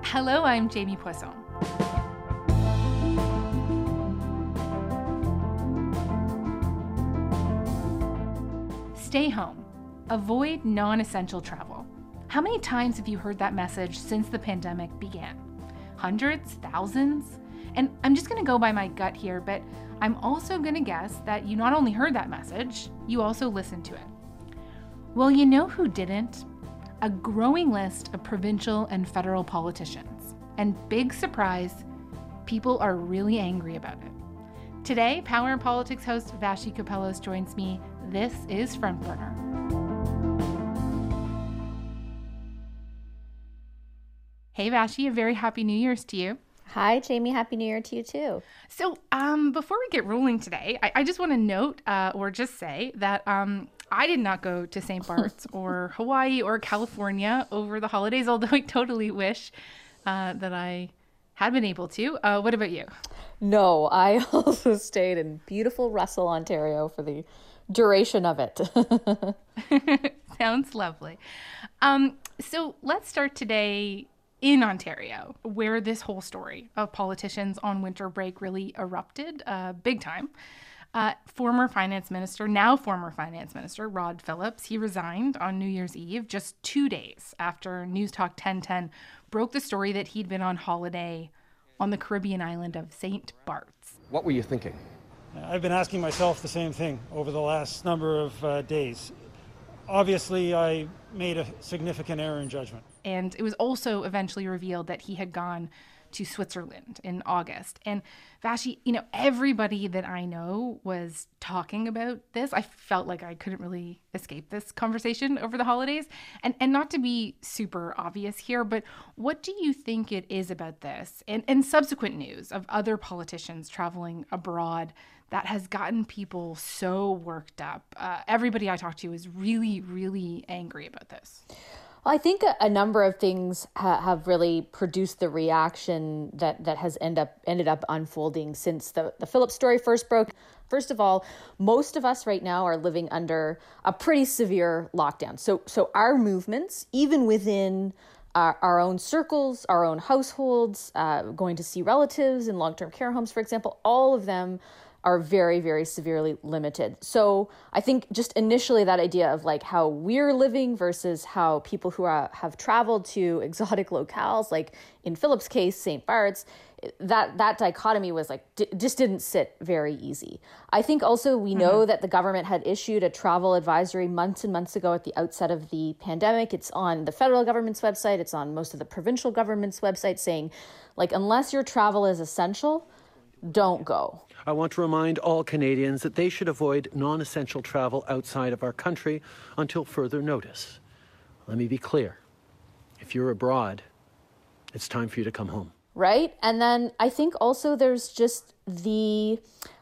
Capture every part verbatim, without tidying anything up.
Hello, I'm Jamie Poisson. Stay home. Avoid non-essential travel. How many times have you heard that message since the pandemic began? Hundreds? Thousands? And I'm just going to go by my gut here, but I'm also going to guess that you not only heard that message, you also listened to it. Well, you know who didn't? A growing list of provincial and federal politicians. And big surprise, people are really angry about it. Today, Power and Politics host Vassy Kapelos joins me. This is Front Burner. Hey, Vassy, a very happy New Year's to you. Hi, Jamie. Happy New Year to you, too. So um, before we get rolling today, I, I just want to note uh, or just say that um, I did not go to Saint Bart's or Hawaii or California over the holidays, although I totally wish uh, that I had been able to. Uh, what about you? No, I also stayed in beautiful Russell, Ontario for the duration of it. Sounds lovely. Um, so let's start today in Ontario, where this whole story of politicians on winter break really erupted uh, big time. Uh, former finance minister, now former finance minister, Rod Phillips, he resigned on New Year's Eve just two days after News Talk ten ten broke the story that he'd been on holiday on the Caribbean island of Saint Bart's. What were you thinking? I've been asking myself the same thing over the last number of uh, days. Obviously, I made a significant error in judgment. And it was also eventually revealed that he had gone to Switzerland in August. And Vassy, you know, everybody that I know was talking about this. I felt like I couldn't really escape this conversation over the holidays. And and not to be super obvious here, but what do you think it is about this and, and subsequent news of other politicians traveling abroad that has gotten people so worked up? Uh, everybody I talked to is really, really angry about this. Well, I think a, a number of things ha- have really produced the reaction that, that has end up ended up unfolding since the, the Phillips story first broke. First of all, most of us right now are living under a pretty severe lockdown. So, so our movements, even within our, our own circles, our own households, uh, going to see relatives in long-term care homes, for example, all of them are very, very severely limited. So I think just initially that idea of like how we're living versus how people who are, have traveled to exotic locales, like in Philip's case, Saint Bart's, that that dichotomy was like d- just didn't sit very easy. I think also we know mm-hmm. that the government had issued a travel advisory months and months ago at the outset of the pandemic. It's on the federal government's website. It's on most of the provincial government's website saying, like, unless your travel is essential, don't go. I want to remind all Canadians that they should avoid non-essential travel outside of our country until further notice. Let me be clear. If you're abroad, it's time for you to come home. Right? And then I think also there's just the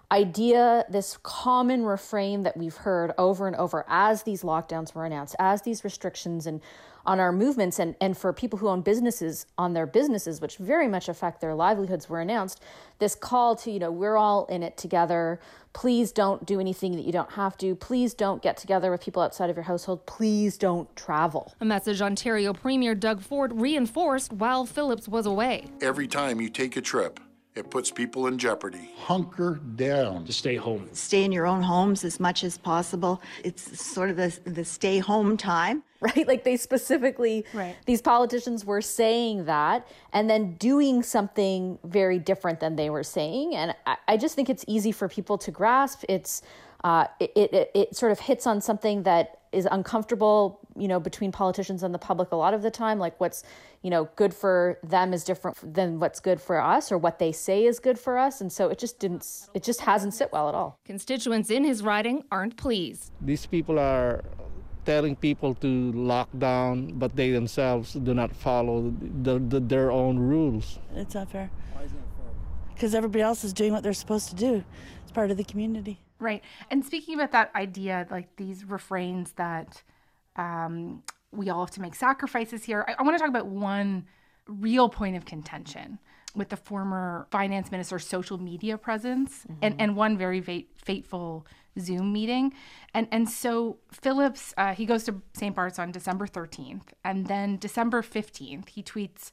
idea, this common refrain that we've heard over and over as these lockdowns were announced, as these restrictions and on our movements and, and for people who own businesses on their businesses, which very much affect their livelihoods, were announced, this call to, you know, we're all in it together. Please don't do anything that you don't have to. Please don't get together with people outside of your household. Please don't travel. A message Ontario Premier Doug Ford reinforced while Phillips was away. Every time you take a trip, it puts people in jeopardy. Hunker down. To stay home. Stay in your own homes as much as possible. It's sort of the, the stay home time. Right? Like they specifically, right. These politicians were saying that and then doing something very different than they were saying. And I, I just think it's easy for people to grasp. It's uh, it, it, it sort of hits on something that is uncomfortable, you know, between politicians and the public a lot of the time. Like what's, you know, good for them is different than what's good for us or what they say is good for us. And so it just didn't, it just hasn't sit well at all. Constituents in his riding aren't pleased. These people are telling people to lock down, but they themselves do not follow the, the, their own rules. It's not fair. Why is it not fair? Because everybody else is doing what they're supposed to do. It's part of the community. Right. And speaking about that idea, like these refrains that um, we all have to make sacrifices here, I, I want to talk about one real point of contention with the former finance minister's social media presence mm-hmm. and, and one very fate, fateful Zoom meeting. And and so Phillips, uh, he goes to Saint Bart's on December thirteenth. And then December fifteenth, he tweets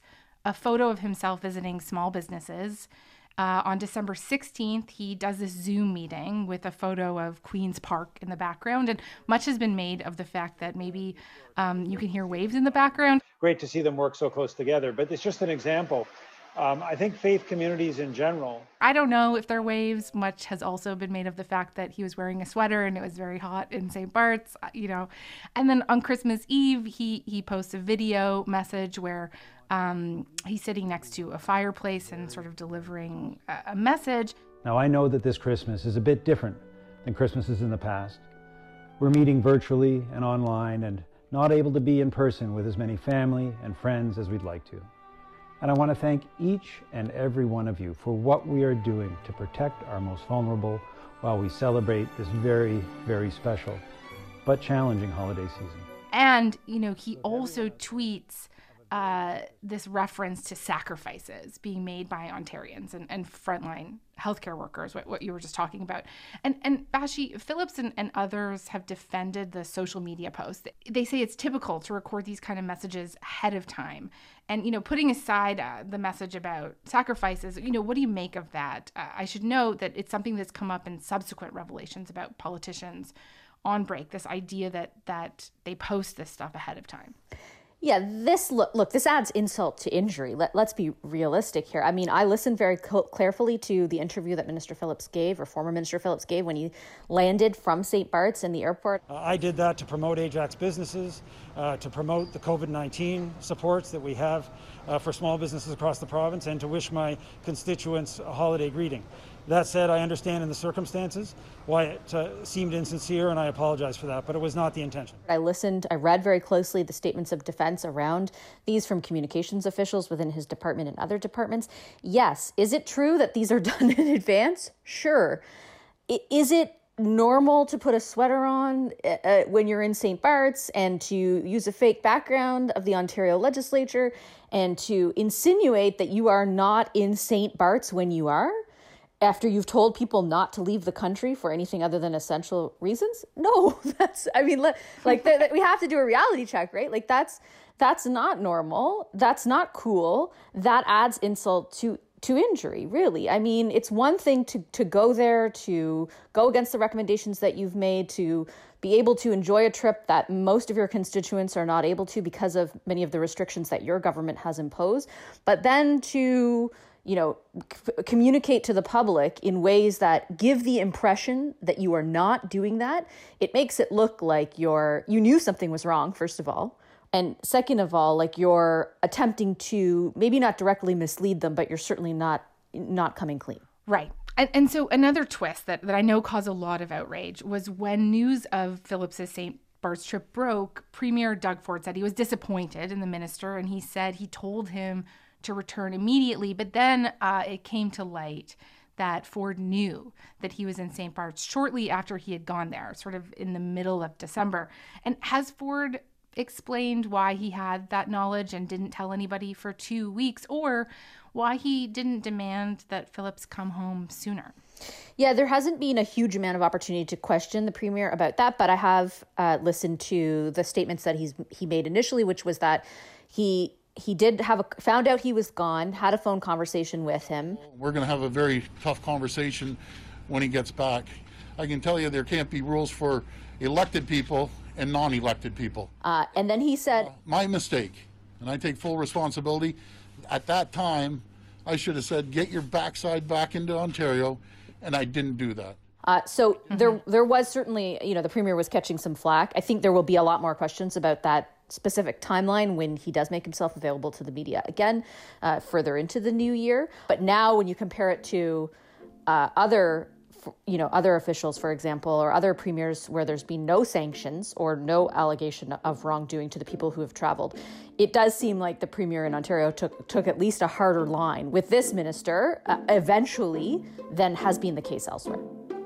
a photo of himself visiting small businesses. Uh, on December sixteenth, he does this Zoom meeting with a photo of Queen's Park in the background. And much has been made of the fact that maybe um, you can hear waves in the background. Great to see them work so close together, but it's just an example. Um, I think faith communities in general. I don't know if they're waves. Much has also been made of the fact that he was wearing a sweater and it was very hot in Saint Bart's, you know. And then on Christmas Eve, he he posts a video message where um, he's sitting next to a fireplace and sort of delivering a, a message. Now, I know that this Christmas is a bit different than Christmases in the past. We're meeting virtually and online and not able to be in person with as many family and friends as we'd like to. And I want to thank each and every one of you for what we are doing to protect our most vulnerable while we celebrate this very, very special but challenging holiday season. And, you know, he also tweets uh, this reference to sacrifices being made by Ontarians and, and frontline healthcare workers, what, what you were just talking about. And, and Bashi, Phillips and, and others have defended the social media post. They say it's typical to record these kind of messages ahead of time. And, you know, putting aside uh, the message about sacrifices, you know, what do you make of that? Uh, I should note that it's something that's come up in subsequent revelations about politicians on break, this idea that that they post this stuff ahead of time. Yeah, this look, look, this adds insult to injury. Let, let's be realistic here. I mean, I listened very co- carefully to the interview that Minister Phillips gave, or former Minister Phillips gave, when he landed from Saint Bart's in the airport. Uh, I did that to promote Ajax businesses, uh, to promote the COVID nineteen supports that we have uh, for small businesses across the province, and to wish my constituents a holiday greeting. That said, I understand in the circumstances why it uh, seemed insincere, and I apologize for that, but it was not the intention. I listened, I read very closely the statements of defense around these from communications officials within his department and other departments. Yes, is it true that these are done in advance? Sure. I- is it normal to put a sweater on uh, when you're in Saint Bart's and to use a fake background of the Ontario legislature and to insinuate that you are not in Saint Bart's when you are? After you've told people not to leave the country for anything other than essential reasons? No, that's, I mean, like, th- th- we have to do a reality check, right? Like, that's, that's not normal. That's not cool. That adds insult to, to injury, really. I mean, it's one thing to, to go there, to go against the recommendations that you've made, to be able to enjoy a trip that most of your constituents are not able to because of many of the restrictions that your government has imposed. But then to, you know, c- communicate to the public in ways that give the impression that you are not doing that, it makes it look like you're, you knew something was wrong, first of all. And second of all, like you're attempting to maybe not directly mislead them, but you're certainly not, not coming clean. Right. And, and so another twist that, that I know caused a lot of outrage was when news of Phillips's Saint Bart's trip broke, Premier Doug Ford said he was disappointed in the minister, and he said he told him to return immediately. But then uh, it came to light that Ford knew that he was in Saint Bart's shortly after he had gone there, sort of in the middle of December. And has Ford explained why he had that knowledge and didn't tell anybody for two weeks, or why he didn't demand that Phillips come home sooner? Yeah, there hasn't been a huge amount of opportunity to question the Premier about that, but I have uh, listened to the statements that he's he made initially, which was that he he did have a, found out he was gone, had a phone conversation with him. We're going to have a very tough conversation when he gets back. I can tell you there can't be rules for elected people and non-elected people. Uh, and then he said, uh, my mistake, and I take full responsibility. At that time, I should have said, get your backside back into Ontario, and I didn't do that. Uh, so mm-hmm. there there was certainly, you know, the Premier was catching some flack. I think there will be a lot more questions about that specific timeline when he does make himself available to the media again, uh, further into the new year. But now when you compare it to uh, other you know, other officials, for example, or other premiers where there's been no sanctions or no allegation of wrongdoing to the people who have traveled, it does seem like the premier in Ontario took took at least a harder line with this minister uh, eventually than has been the case elsewhere.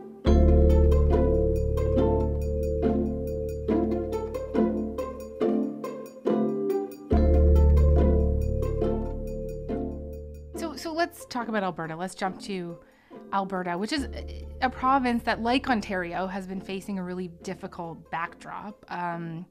So, so let's talk about Alberta. Let's jump to Alberta, which is a province that, like Ontario, has been facing a really difficult backdrop um,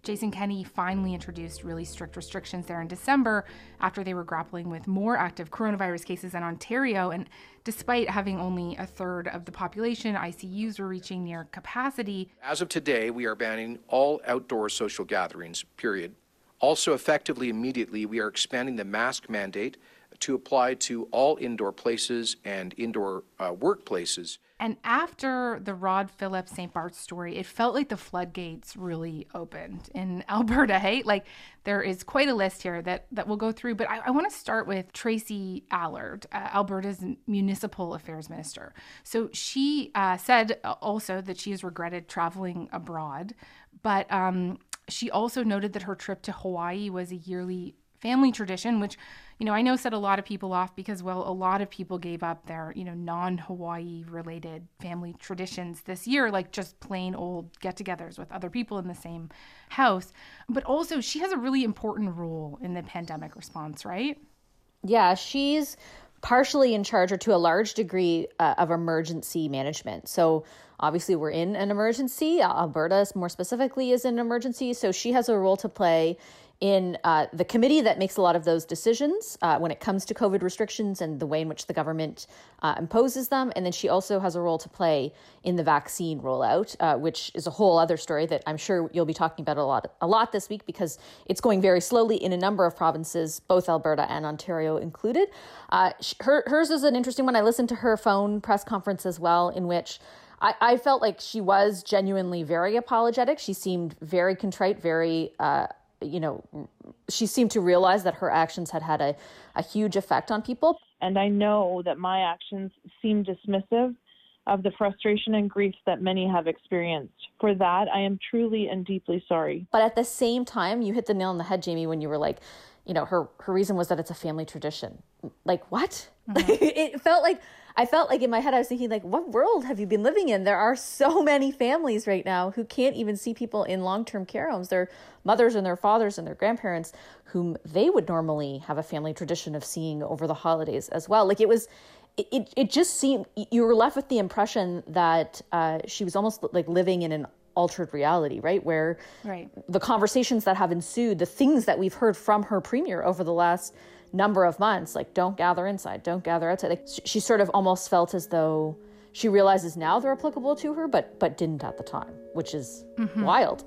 Jason Kenney finally introduced really strict restrictions there in December after they were grappling with more active coronavirus cases in Ontario. And despite having only a third of the population, I C Us were reaching near capacity. As of today, we are banning all outdoor social gatherings, period. Also, effectively, immediately, we are expanding the mask mandate to apply to all indoor places and indoor uh, workplaces. And after the Rod Phillips Saint Bart's story, it felt like the floodgates really opened in Alberta, hey? Like, there is quite a list here that, that we'll go through, but I, I want to start with Tracy Allard, uh, Alberta's Municipal Affairs Minister. So she uh, said also that she has regretted traveling abroad, but um, she also noted that her trip to Hawaii was a yearly family tradition, which, you know, I know set a lot of people off because, well, a lot of people gave up their, you know, non-Hawaii related family traditions this year, like just plain old get-togethers with other people in the same house. But also, she has a really important role in the pandemic response, right? Yeah, she's partially in charge, or to a large degree, uh, of emergency management. So obviously we're in an emergency. Alberta, more specifically, is in an emergency. So she has a role to play in uh, the committee that makes a lot of those decisions uh, when it comes to COVID restrictions and the way in which the government uh, imposes them. And then she also has a role to play in the vaccine rollout, uh, which is a whole other story that I'm sure you'll be talking about a lot, a lot this week, because it's going very slowly in a number of provinces, both Alberta and Ontario included. Uh, her, hers is an interesting one. I listened to her phone press conference as well, in which I, I felt like she was genuinely very apologetic. She seemed very contrite, very uh, you know, she seemed to realize that her actions had had a, a huge effect on people. And I know that my actions seem dismissive of the frustration and grief that many have experienced. For that, I am truly and deeply sorry. But at the same time, you hit the nail on the head, Jamie, when you were like, you know, her, her reason was that it's a family tradition. Like, what? Mm-hmm. It felt like, I felt like in my head, I was thinking, like, what world have you been living in? There are so many families right now who can't even see people in long-term care homes. Their mothers and their fathers and their grandparents, whom they would normally have a family tradition of seeing over the holidays as well. Like, it was, it, it, it just seemed, you were left with the impression that uh, she was almost like living in an altered reality, right? Where right. the conversations that have ensued, the things that we've heard from her premier over the last number of months, like don't gather inside, don't gather outside. Like, she sort of almost felt as though she realizes now they're applicable to her, but but didn't at the time, which is mm-hmm. wild.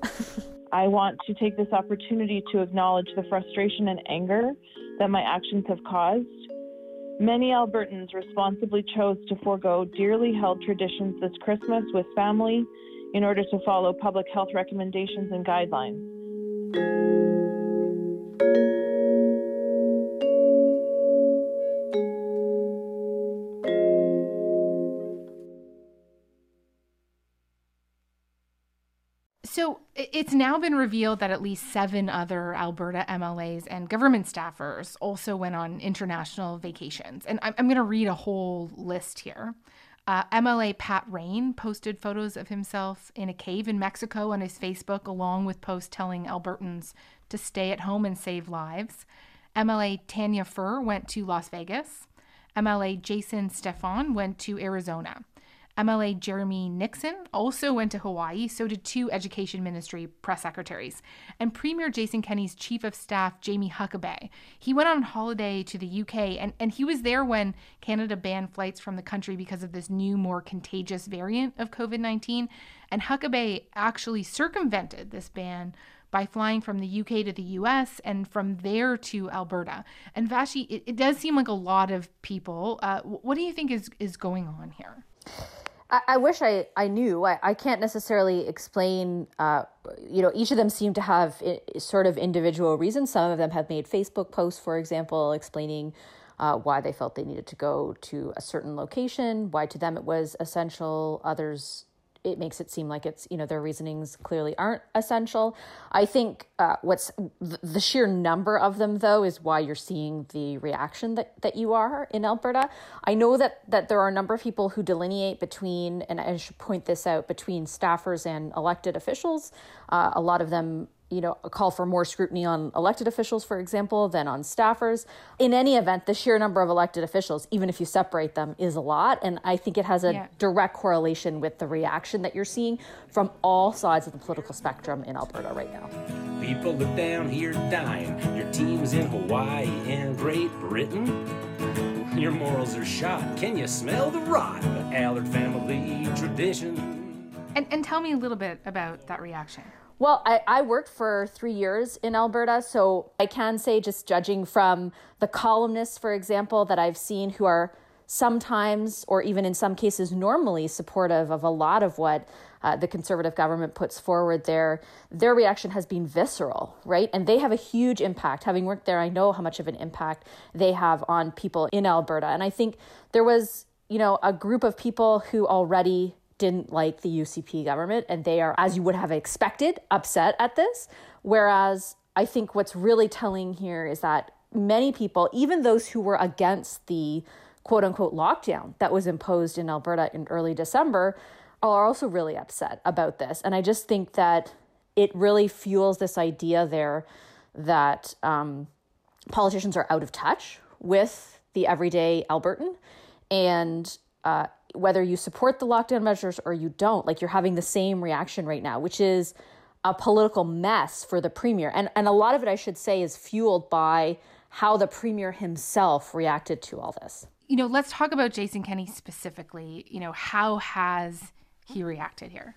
I want to take this opportunity to acknowledge the frustration and anger that my actions have caused. Many Albertans responsibly chose to forego dearly held traditions this Christmas with family in order to follow public health recommendations and guidelines. So it's now been revealed that at least seven other Alberta M L As and government staffers also went on international vacations. And I'm, I'm going to read a whole list here. Uh, M L A Pat Rain posted photos of himself in a cave in Mexico on his Facebook, along with posts telling Albertans to stay at home and save lives. M L A Tanya Furr went to Las Vegas. M L A Jason Stefan went to Arizona. M L A Jeremy Nixon also went to Hawaii, so did two Education Ministry press secretaries. And Premier Jason Kenney's Chief of Staff, Jamie Huckabee, he went on holiday to the U K, and, and he was there when Canada banned flights from the country because of this new, more contagious variant of COVID nineteen. And Huckabee actually circumvented this ban by flying from the U K to the U S and from there to Alberta. And Vashi, it, it does seem like a lot of people. Uh, what do you think is, is going on here? I, I wish I, I knew. I, I can't necessarily explain, uh, you know, each of them seem to have I- sort of individual reasons. Some of them have made Facebook posts, for example, explaining uh, why they felt they needed to go to a certain location, why to them it was essential. Others, it makes it seem like it's, you know, their reasonings clearly aren't essential. I think uh, what's the sheer number of them, though, is why you're seeing the reaction that, that you are in Alberta. I know that, that there are a number of people who delineate between, and I should point this out, between staffers and elected officials. Uh, a lot of them, you know, call for more scrutiny on elected officials, for example, than on staffers. In any event, the sheer number of elected officials, even if you separate them, is a lot. And I think it has a yeah. direct correlation with the reaction that you're seeing from all sides of the political spectrum in Alberta right now. People look down here dying. Your team's in Hawaii and Great Britain. Your morals are shot. Can you smell the rot? The Allard family tradition. And, and tell me a little bit about that reaction. Well, I, I worked for three years in Alberta, so I can say, just judging from the columnists, for example, that I've seen who are sometimes, or even in some cases normally, supportive of a lot of what uh, the Conservative government puts forward there, their reaction has been visceral, right? And they have a huge impact. Having worked there, I know how much of an impact they have on people in Alberta. And I think there was, you know, a group of people who already didn't like the U C P government, and they are, as you would have expected, upset at this. Whereas I think what's really telling here is that many people, even those who were against the quote unquote lockdown that was imposed in Alberta in early December, are also really upset about this. And I just think that it really fuels this idea there that um, politicians are out of touch with the everyday Albertan. And uh, whether you support the lockdown measures or you don't, like, you're having the same reaction right now, which is a political mess for the premier. And, and a lot of it, I should say, is fueled by how the premier himself reacted to all this. You know, let's talk about Jason Kenney specifically. You know, how has he reacted here?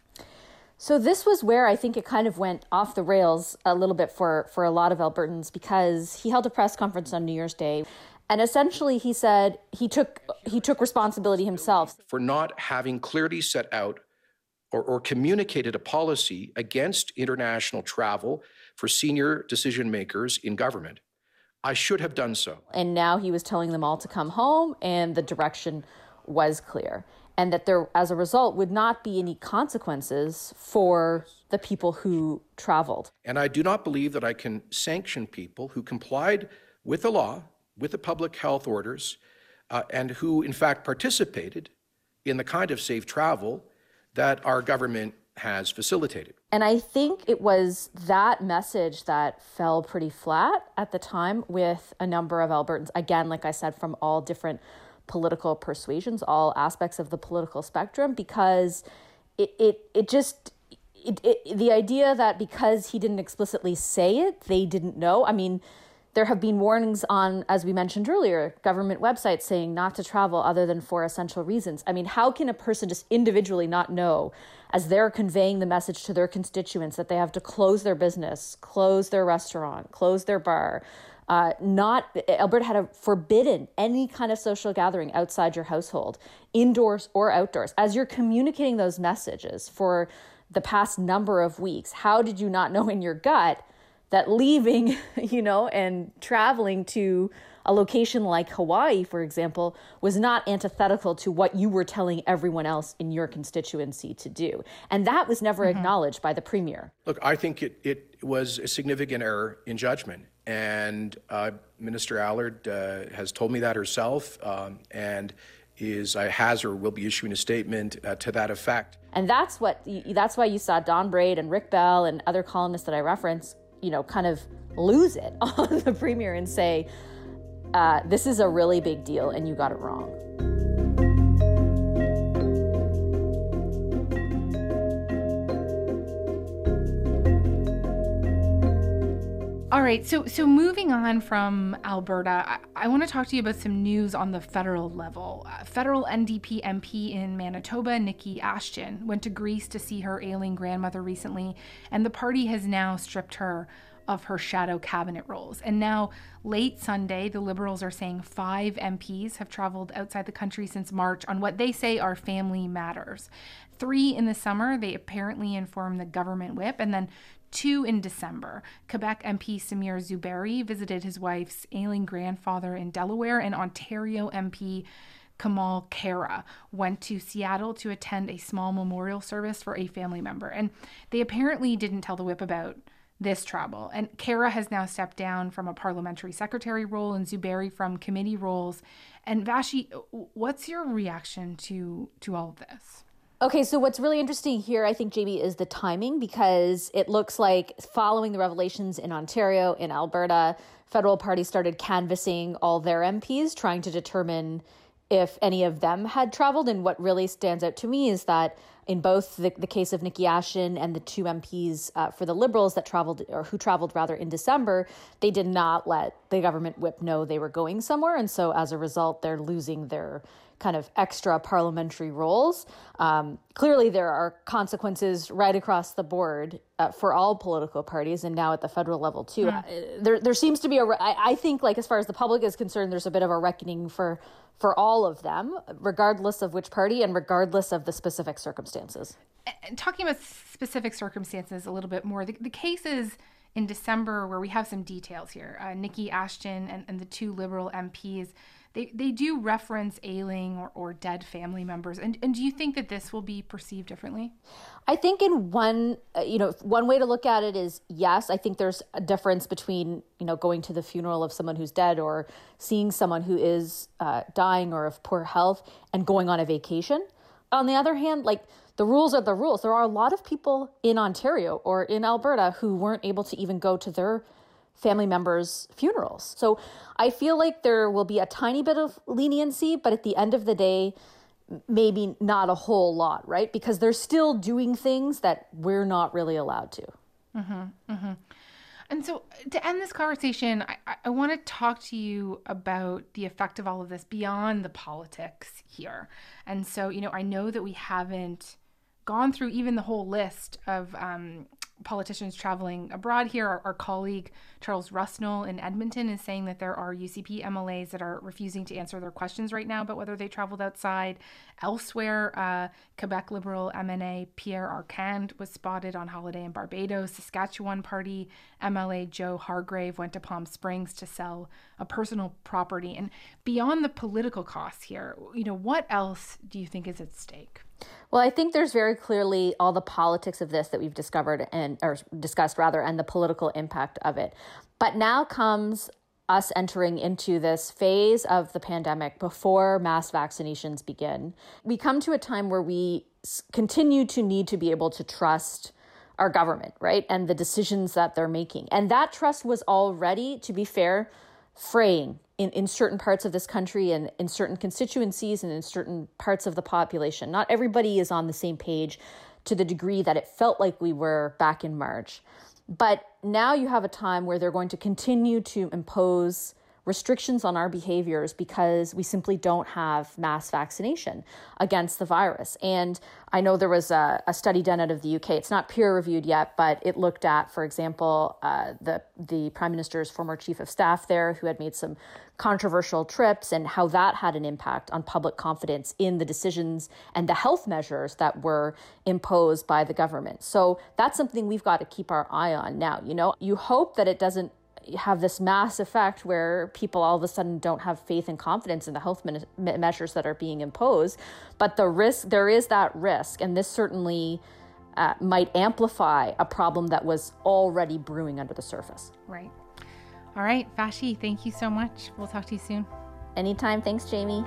So this was where I think it kind of went off the rails a little bit for, for a lot of Albertans, because he held a press conference on New Year's Day. And essentially he said he took he took responsibility himself for not having clearly set out or, or communicated a policy against international travel for senior decision makers in government. I should have done so. And now he was telling them all to come home, and the direction was clear. And that there, as a result, would not be any consequences for the people who traveled. And I do not believe that I can sanction people who complied with the law, with the public health orders, uh, and who, in fact, participated in the kind of safe travel that our government has facilitated. And I think it was that message that fell pretty flat at the time with a number of Albertans, again, like I said, from all different political persuasions, all aspects of the political spectrum, because it it, it just, it, it, the idea that because he didn't explicitly say it, they didn't know. I mean, there have been warnings on, as we mentioned earlier, government websites saying not to travel other than for essential reasons. I mean, how can a person just individually not know, as they're conveying the message to their constituents, that they have to close their business, close their restaurant, close their bar? Uh, not Alberta had a forbidden any kind of social gathering outside your household, indoors or outdoors. As you're communicating those messages for the past number of weeks, how did you not know in your gut that leaving, you know, and traveling to a location like Hawaii, for example, was not antithetical to what you were telling everyone else in your constituency to do? And that was never mm-hmm. acknowledged by the premier. Look, I think it, it was a significant error in judgment. And uh, Minister Allard uh, has told me that herself, um, and is uh, has or will be issuing a statement uh, to that effect. And that's what that's why you saw Don Braid and Rick Bell and other columnists that I reference, you know, kind of lose it on the premier and say, uh, this is a really big deal and you got it wrong. All right, so so moving on from Alberta, I, I want to talk to you about some news on the federal level. Uh, federal N D P M P in Manitoba, Nikki Ashton, went to Greece to see her ailing grandmother recently, and the party has now stripped her of her shadow cabinet roles. And now, late Sunday, the Liberals are saying five M Ps have traveled outside the country since March on what they say are family matters. Three in the summer, they apparently informed the government whip, and then two in December. Quebec M P Samir Zuberi visited his wife's ailing grandfather in Delaware, and Ontario M P Kamal Khera went to Seattle to attend a small memorial service for a family member. And they apparently didn't tell the whip about this travel. And Khera has now stepped down from a parliamentary secretary role and Zuberi from committee roles. And Vashi, what's your reaction to, to all of this? Okay, so what's really interesting here, I think, Jamie, is the timing, because it looks like following the revelations in Ontario, in Alberta, federal parties started canvassing all their M Ps, trying to determine if any of them had traveled. And what really stands out to me is that in both the, the case of Niki Ashton and the two M Ps uh, for the Liberals that traveled, or who traveled rather in December, they did not let the government whip know they were going somewhere. And so as a result, they're losing their kind of extra parliamentary roles. Um, clearly, there are consequences right across the board uh, for all political parties, and now at the federal level too. Mm. Uh, there, there seems to be a. I, I think, like as far as the public is concerned, there's a bit of a reckoning for for all of them, regardless of which party and regardless of the specific circumstances. And talking about specific circumstances a little bit more, the, the cases in December where we have some details here, uh, Niki Ashton and, and the two Liberal M Ps. They they do reference ailing or, or dead family members. And, and do you think that this will be perceived differently? I think in one, uh, you know, one way to look at it is, yes, I think there's a difference between, you know, going to the funeral of someone who's dead or seeing someone who is uh, dying or of poor health and going on a vacation. On the other hand, like, the rules are the rules. There are a lot of people in Ontario or in Alberta who weren't able to even go to their family members' funerals. So I feel like there will be a tiny bit of leniency, but at the end of the day, maybe not a whole lot, right? Because they're still doing things that we're not really allowed to. Mm-hmm, mm-hmm. And so to end this conversation, I, I want to talk to you about the effect of all of this beyond the politics here. And so, you know, I know that we haven't gone through even the whole list of um, politicians traveling abroad here. Our, our colleague Charles Rusnell in Edmonton is saying that there are U C P M L As that are refusing to answer their questions right now about whether they traveled outside. Elsewhere, uh, Quebec Liberal M N A Pierre Arcand was spotted on holiday in Barbados. Saskatchewan Party M L A Joe Hargrave went to Palm Springs to sell a personal property. And beyond the political costs here, you know, what else do you think is at stake? Well, I think there's very clearly all the politics of this that we've discovered and or discussed rather, and the political impact of it. But now comes us entering into this phase of the pandemic before mass vaccinations begin. We come to a time where we continue to need to be able to trust our government, right? And the decisions that they're making. And that trust was already, to be fair, fraying in, in certain parts of this country and in certain constituencies and in certain parts of the population. Not everybody is on the same page to the degree that it felt like we were back in March. But now you have a time where they're going to continue to impose restrictions on our behaviors because we simply don't have mass vaccination against the virus. And I know there was a, a study done out of the U K. It's not peer reviewed yet, but it looked at, for example, uh, the, the Prime Minister's former chief of staff there who had made some controversial trips and how that had an impact on public confidence in the decisions and the health measures that were imposed by the government. So that's something we've got to keep our eye on now. You know, you hope that it doesn't have this mass effect where people all of a sudden don't have faith and confidence in the health min- measures that are being imposed. But the risk, there is that risk, and this certainly uh, might amplify a problem that was already brewing under the surface. Right. All right, Vashi, thank you so much. We'll talk to you soon. Anytime. Thanks, Jamie.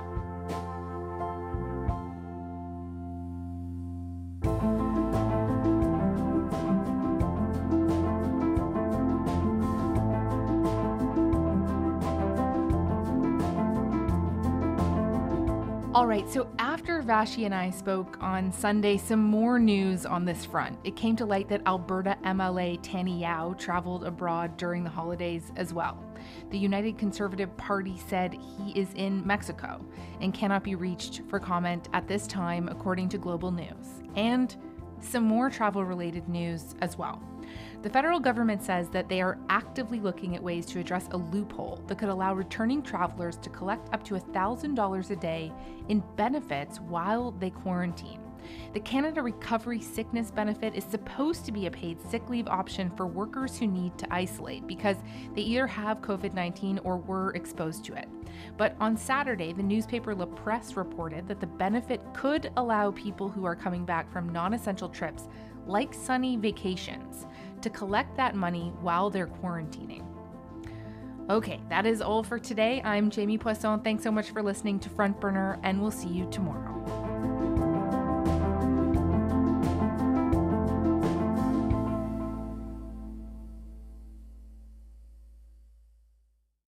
All right, so after Vashi and I spoke on Sunday, some more news on this front. It came to light that Alberta M L A Tanny Yao traveled abroad during the holidays as well. The United Conservative Party said he is in Mexico and cannot be reached for comment at this time, according to Global News. And some more travel-related news as well. The federal government says that they are actively looking at ways to address a loophole that could allow returning travelers to collect up to one thousand dollars a day in benefits while they quarantine. The Canada Recovery Sickness Benefit is supposed to be a paid sick leave option for workers who need to isolate because they either have covid nineteen or were exposed to it. But on Saturday, the newspaper La Presse reported that the benefit could allow people who are coming back from non-essential trips, like sunny vacations, to collect that money while they're quarantining. Okay, that is all for today. I'm Jamie Poisson. Thanks so much for listening to Front Burner, and we'll see you tomorrow.